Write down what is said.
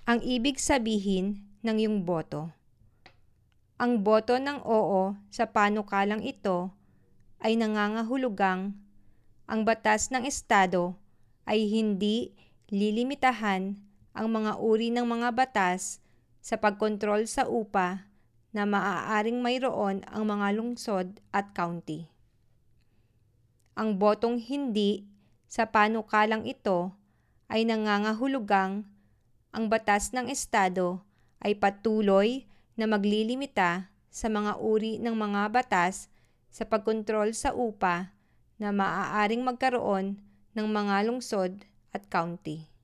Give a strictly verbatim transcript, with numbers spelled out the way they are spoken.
Ang ibig sabihin ng iyong boto. Ang boto ng oo sa panukalang ito ay nangangahulugang ang batas ng Estado ay hindi lilimitahan ang mga uri ng mga batas sa pagkontrol sa upa na maaaring mayroon ang mga lungsod at county. Ang botong hindi sa panukalang ito ay nangangahulugang ang batas ng Estado ay patuloy na maglilimita sa mga uri ng mga batas sa pagkontrol sa upa na maaaring magkaroon ng mga lungsod at county.